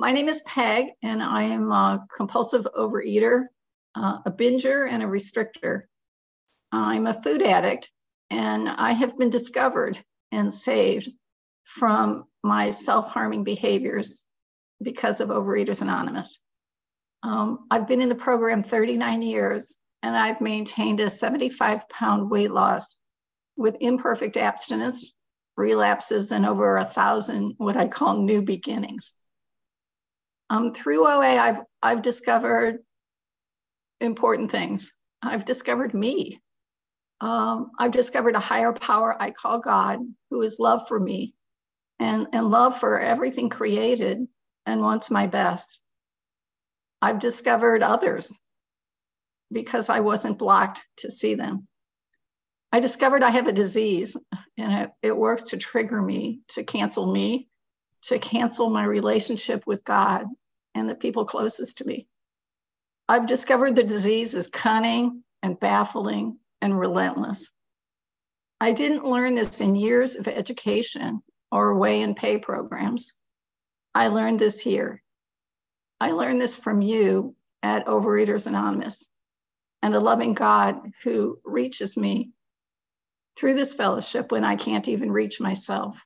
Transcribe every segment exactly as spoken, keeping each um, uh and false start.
My name is Peg, and I am a compulsive overeater, uh, a binger, and a restrictor. I'm a food addict, and I have been discovered and saved from my self-harming behaviors because of Overeaters Anonymous. Um, I've been in the program thirty-nine years, and I've maintained a seventy-five pound weight loss with imperfect abstinence, relapses, and over a thousand what I call new beginnings. Um, through O A, I've, I've discovered important things. I've discovered me. Um, I've discovered a higher power I call God, who is love for me and, and love for everything created and wants my best. I've discovered others because I wasn't blocked to see them. I discovered I have a disease, and it, it works to trigger me, to cancel me, to cancel my relationship with God and the people closest to me. I've discovered the disease is cunning and baffling and relentless. I didn't learn this in years of education or weigh and pay programs. I learned this here. I learned this from you at Overeaters Anonymous and a loving God who reaches me through this fellowship when I can't even reach myself.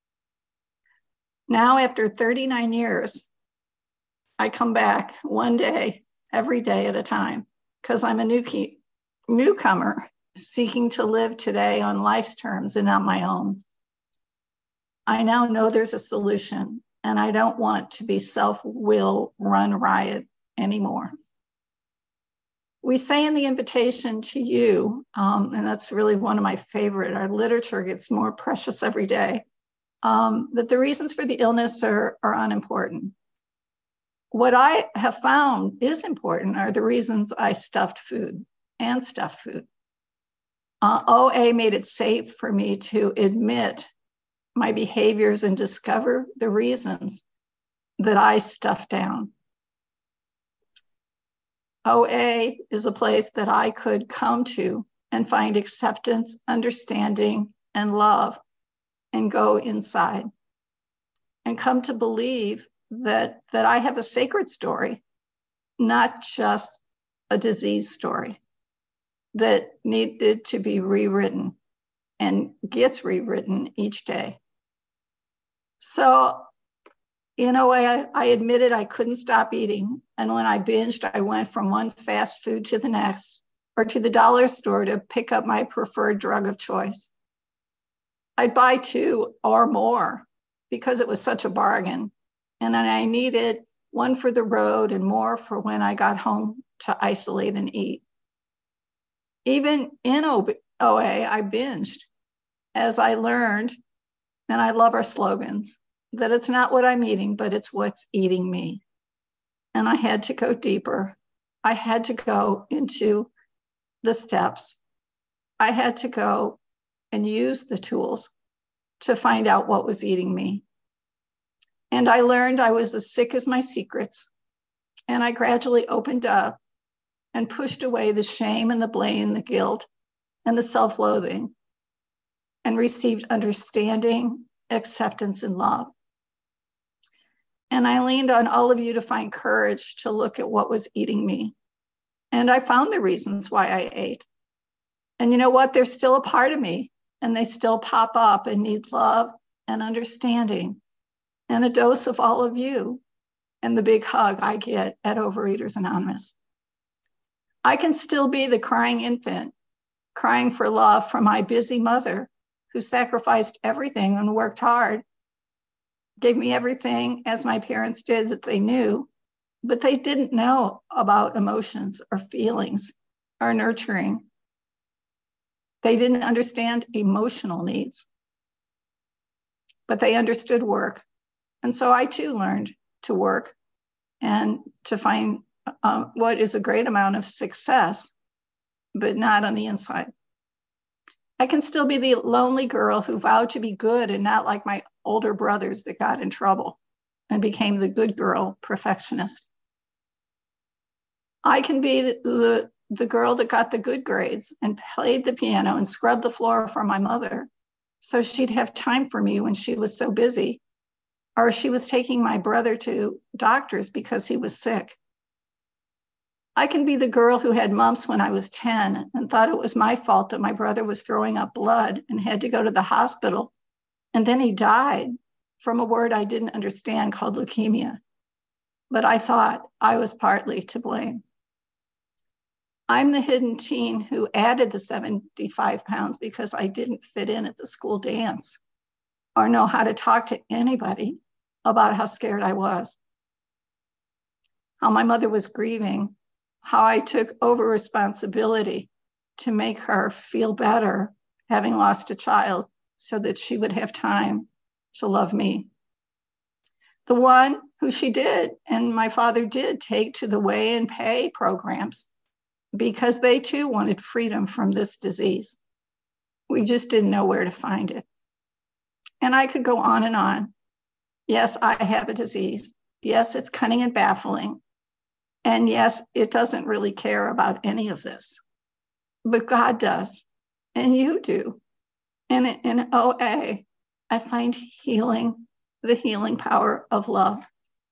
Now, after thirty-nine years, I come back one day, every day at a time, because I'm a new key, newcomer seeking to live today on life's terms and not my own. I now know there's a solution, and I don't want to be self-will run riot anymore. We say in the invitation to you, um, and that's really one of my favorite, our literature gets more precious every day, um, that the reasons for the illness are, are unimportant. What I have found is important are the reasons I stuffed food and stuffed food. Uh, O A made it safe for me to admit my behaviors and discover the reasons that I stuffed down. O A is a place that I could come to and find acceptance, understanding, and love, and go inside and come to believe that, that I have a sacred story, not just a disease story that needed to be rewritten and gets rewritten each day. So in a way, I, I admitted I couldn't stop eating. And when I binged, I went from one fast food to the next, or to the dollar store to pick up my preferred drug of choice. I'd buy two or more because it was such a bargain. And then I needed one for the road and more for when I got home to isolate and eat. Even in O A, I binged as I learned, and I love our slogans, that it's not what I'm eating, but it's what's eating me. And I had to go deeper. I had to go into the steps. I had to go and use the tools to find out what was eating me. And I learned I was as sick as my secrets. And I gradually opened up and pushed away the shame and the blame, the guilt and the self-loathing, and received understanding, acceptance, and love. And I leaned on all of you to find courage to look at what was eating me. And I found the reasons why I ate. And you know what? There's still a part of me, and they still pop up and need love and understanding and a dose of all of you and the big hug I get at Overeaters Anonymous. I can still be the crying infant, crying for love from my busy mother who sacrificed everything and worked hard, gave me everything as my parents did that they knew, but they didn't know about emotions or feelings or nurturing. They didn't understand emotional needs, but they understood work. And so I too learned to work and to find uh, what is a great amount of success, but not on the inside. I can still be the lonely girl who vowed to be good and not like my older brothers that got in trouble and became the good girl perfectionist. I can be the, the, the girl that got the good grades and played the piano and scrubbed the floor for my mother so she'd have time for me when she was so busy or she was taking my brother to doctors because he was sick. I can be the girl who had mumps when I was ten and thought it was my fault that my brother was throwing up blood and had to go to the hospital. And then he died from a word I didn't understand called leukemia. But I thought I was partly to blame. I'm the hidden teen who added the seventy-five pounds because I didn't fit in at the school dance or know how to talk to anybody about how scared I was, how my mother was grieving, how I took over responsibility to make her feel better having lost a child so that she would have time to love me. The one who she did, and my father did, take to the Weigh and Pay programs because they too wanted freedom from this disease. We just didn't know where to find it. And I could go on and on. Yes, I have a disease. Yes, it's cunning and baffling. And yes, it doesn't really care about any of this. But God does, and you do. And in O A, I find healing, the healing power of love.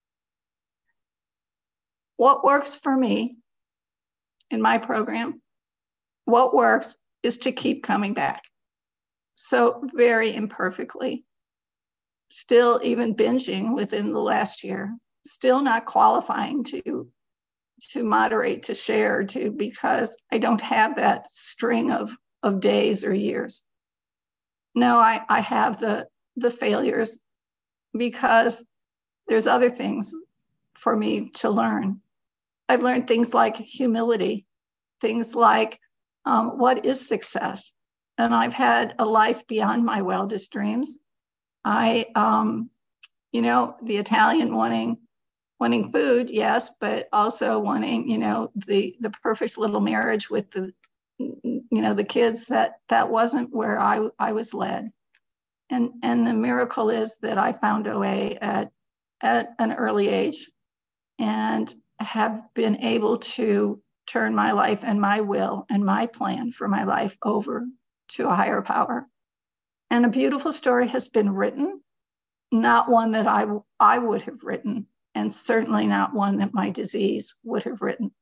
What works for me in my program, what works is to keep coming back. So very imperfectly, still even binging within the last year, still not qualifying to, to moderate, to share, to, because I don't have that string of, of days or years. No, I, I have the, the failures because there's other things for me to learn. I've learned things like humility, things like um, what is success? And I've had a life beyond my wildest dreams. I, um, you know, the Italian wanting, wanting food, yes, but also wanting, you know, the, the perfect little marriage with the, you know, the kids, that, that wasn't where I, I was led. And, and the miracle is that I found O A at, at an early age and have been able to turn my life and my will and my plan for my life over to a higher power. And a beautiful story has been written, not one that I, I would have written, and certainly not one that my disease would have written.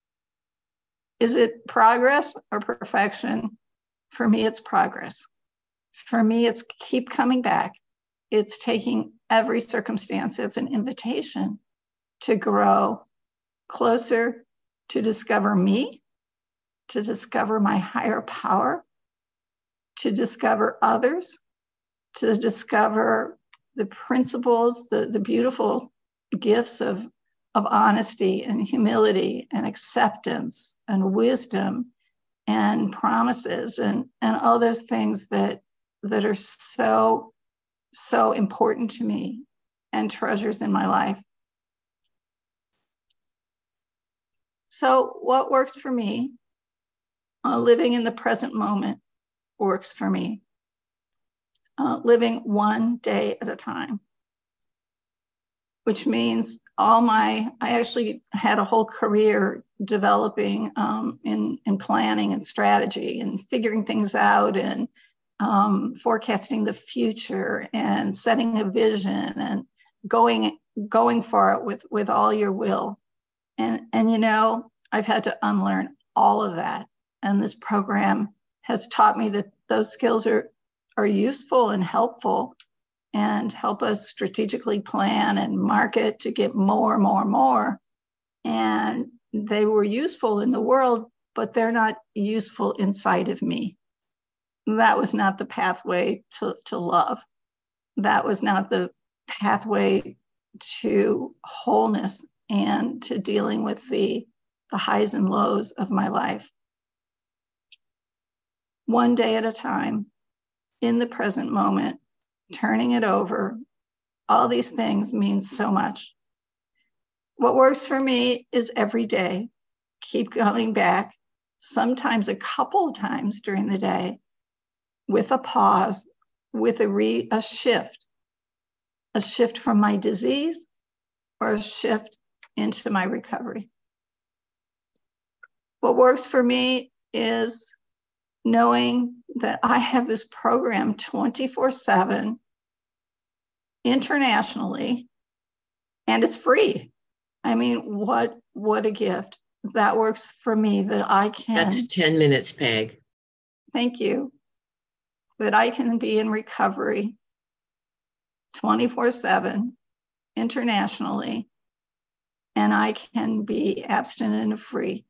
Is it progress or perfection? For me, it's progress. For me, it's keep coming back. It's taking every circumstance as an invitation to grow closer, to discover me, to discover my higher power, to discover others, to discover the principles, the, the beautiful gifts of, of honesty and humility and acceptance and wisdom and promises and, and all those things that, that are so, so important to me and treasures in my life. So what works for me, uh, living in the present moment works for me. Uh, living one day at a time, which means all my, I actually had a whole career developing um, in, in planning and strategy and figuring things out and um, forecasting the future and setting a vision and going, going for it with, with all your will. And, and, you know, I've had to unlearn all of that. And this program has taught me that those skills are, are useful and helpful and help us strategically plan and market to get more, more, more. And they were useful in the world, but they're not useful inside of me. That was not the pathway to, to love. That was not the pathway to wholeness and to dealing with the, the highs and lows of my life. One day at a time, in the present moment, turning it over, all these things mean so much. What works for me is every day, keep going back, sometimes a couple of times during the day, with a pause, with a, re, a shift, a shift from my disease or a shift into my recovery. What works for me is knowing that I have this program twenty-four seven internationally, and it's free. I mean, what what a gift. That works for me, that I can. That's ten minutes, Peg. Thank you. That I can be in recovery twenty-four seven internationally, and I can be abstinent and free.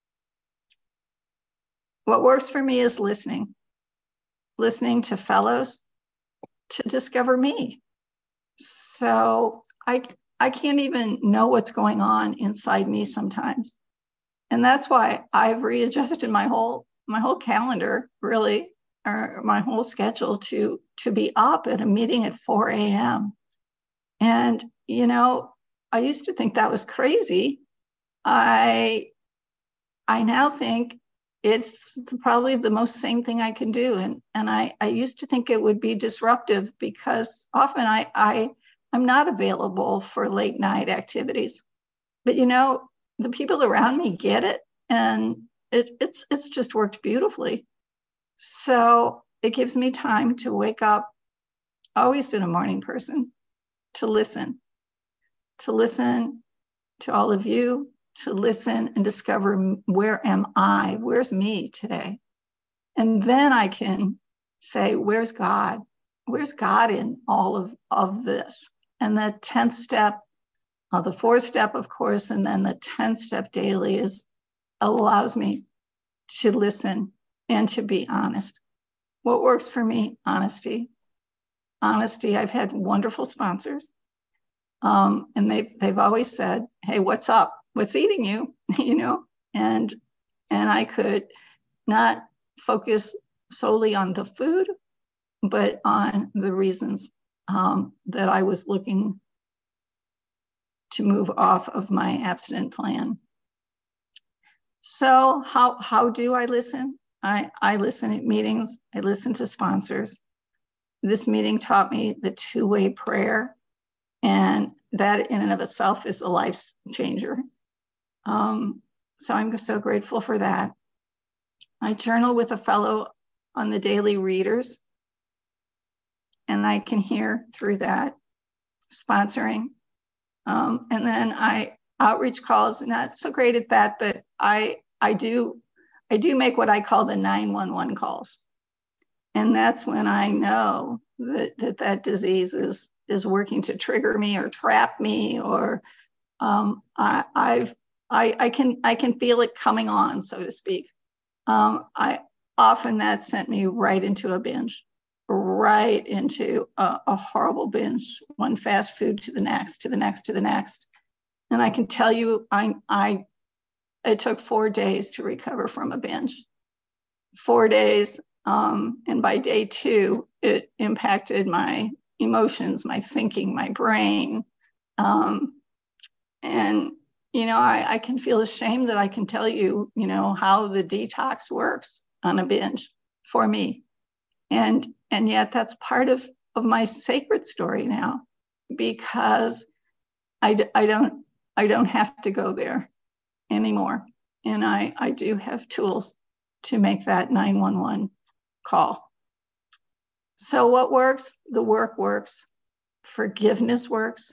What works for me is listening, listening to fellows to discover me. So I, I can't even know what's going on inside me sometimes. And that's why I've readjusted my whole, my whole calendar, really, or my whole schedule to, to be up at a meeting at four a.m. And, you know, I used to think that was crazy. I, I now think it's probably the most sane thing I can do. And, and I, I used to think it would be disruptive, because often I, I, I'm not available for late night activities. But, you know, the people around me get it, and it, it's, it's just worked beautifully. So it gives me time to wake up. Always been a morning person, to listen, to listen to all of you, to listen and discover, where am I? Where's me today? And then I can say, where's God? Where's God in all of, of this? And the tenth step, uh, the fourth step, of course, and then the tenth step daily is allows me to listen and to be honest. What works for me? Honesty. Honesty. I've had wonderful sponsors. Um, and they've, they've always said, hey, what's up? What's eating you? you know, and, and I could not focus solely on the food, but on the reasons um, that I was looking to move off of my abstinent plan. So how, how do I listen? I, I listen at meetings. I listen to sponsors. This meeting taught me the two-way prayer, and that in and of itself is a life changer. Um, so I'm so grateful for that. I journal with a fellow on the daily readers, and I can hear through that sponsoring. Um, and then I outreach calls, not so great at that, but I I do I do make what I call the nine one one calls. And that's when I know that that, that disease is, is working to trigger me or trap me, or um, I, I've I, I can I can feel it coming on, so to speak. Um, I often that sent me right into a binge, right into a, a horrible binge, one fast food to the next, to the next, to the next. And I can tell you, I I it took four days to recover from a binge. Four days, um, and by day two, it impacted my emotions, my thinking, my brain, um, and you know, I, I can feel ashamed that I can tell you, you know, how the detox works on a binge for me. And, and yet that's part of, of my sacred story now, because I, I don't, I don't have to go there anymore. And I, I do have tools to make that nine one one call. So what works? The work works. Forgiveness works.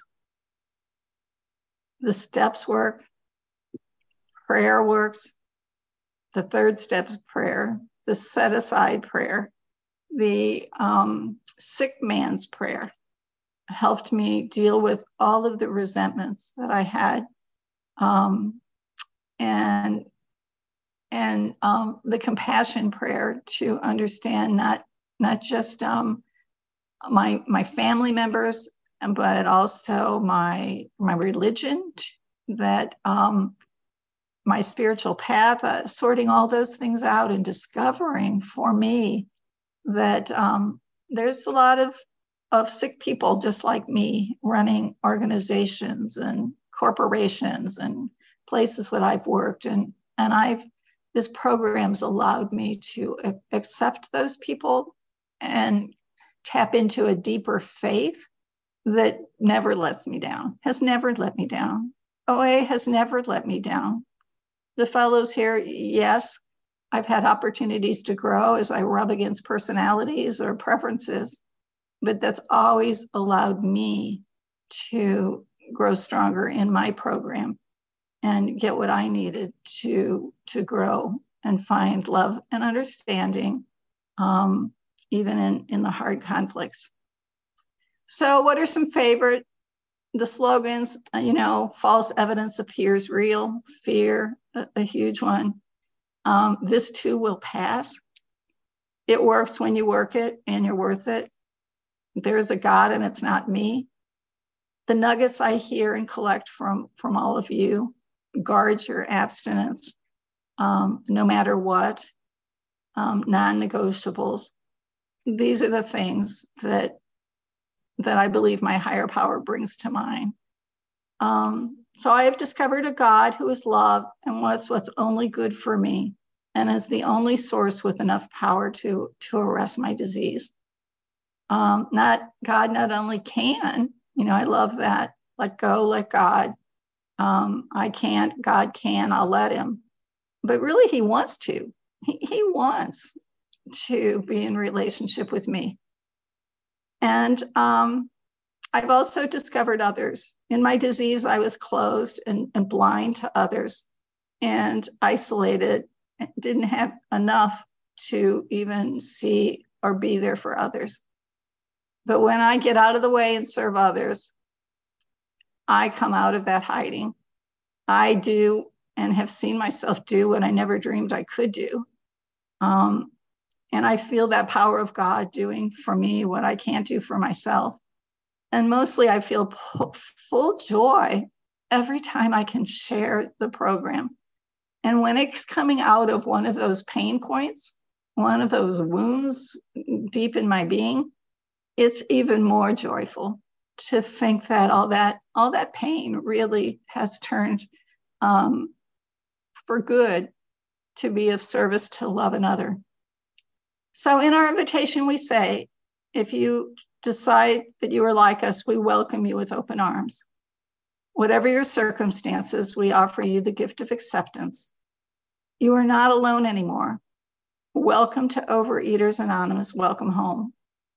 The steps work. Prayer works. The third step is prayer. The set aside prayer. The um, sick man's prayer helped me deal with all of the resentments that I had. Um, and and um, the compassion prayer to understand not, not just um, my, my family members, but also my, my religion, that um, my spiritual path, uh, sorting all those things out and discovering for me that um, there's a lot of, of sick people just like me running organizations and corporations and places that I've worked. And, and I've, this program's allowed me to accept those people and tap into a deeper faith that never lets me down, has never let me down. O A has never let me down. The fellows here, yes, I've had opportunities to grow as I rub against personalities or preferences, but that's always allowed me to grow stronger in my program and get what I needed to, to grow and find love and understanding, um, even in, in the hard conflicts. So what are some favorite, the slogans? You know, false evidence appears real, fear, a, a huge one. Um, this too will pass. It works when you work it and you're worth it. There's a God and it's not me. The nuggets I hear and collect from, from all of you: guard your abstinence, um, no matter what, um, non-negotiables. These are the things that, that I believe my higher power brings to mind. Um, so I have discovered a God who is love and wants what's only good for me, and is the only source with enough power to, to arrest my disease. Um, not God not only can, you know, I love that. Let go, let God. Um, I can't, God can, I'll let him. But really, he wants to. He, he wants to be in relationship with me. And um, I've also discovered others. In my disease, I was closed and, and blind to others and isolated, didn't have enough to even see or be there for others. But when I get out of the way and serve others, I come out of that hiding. I do and have seen myself do what I never dreamed I could do. Um, and I feel that power of God doing for me what I can't do for myself. And mostly I feel p- full joy every time I can share the program. And when it's coming out of one of those pain points, one of those wounds deep in my being, it's even more joyful to think that all that, all that pain really has turned um, for good to be of service to love another. So in our invitation, we say, if you decide that you are like us, we welcome you with open arms. Whatever your circumstances, we offer you the gift of acceptance. You are not alone anymore. Welcome to Overeaters Anonymous. Welcome home.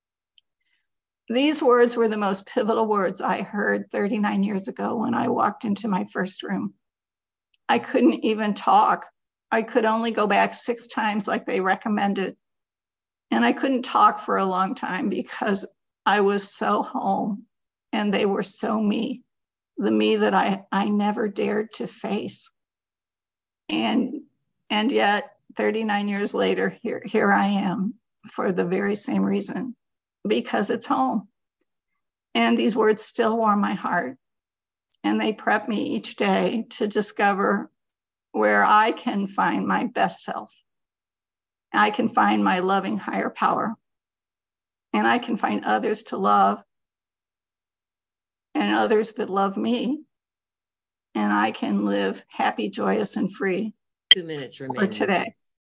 These words were the most pivotal words I heard thirty-nine years ago when I walked into my first room. I couldn't even talk. I could only go back six times like they recommended. And I couldn't talk for a long time because I was so home and they were so me, the me that I, I never dared to face. And, and yet thirty-nine years later, here, here I am for the very same reason, because it's home. And these words still warm my heart. And they prep me each day to discover where I can find my best self. I can find my loving higher power. And I can find others to love and others that love me. And I can live happy, joyous, and free. Two minutes remaining. For today.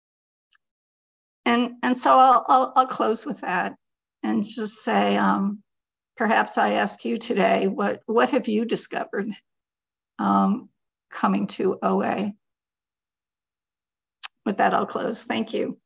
And, and so I'll, I'll, I'll close with that and just say, um, perhaps I ask you today, what, what have you discovered um, coming to O A? With that, I'll close. Thank you.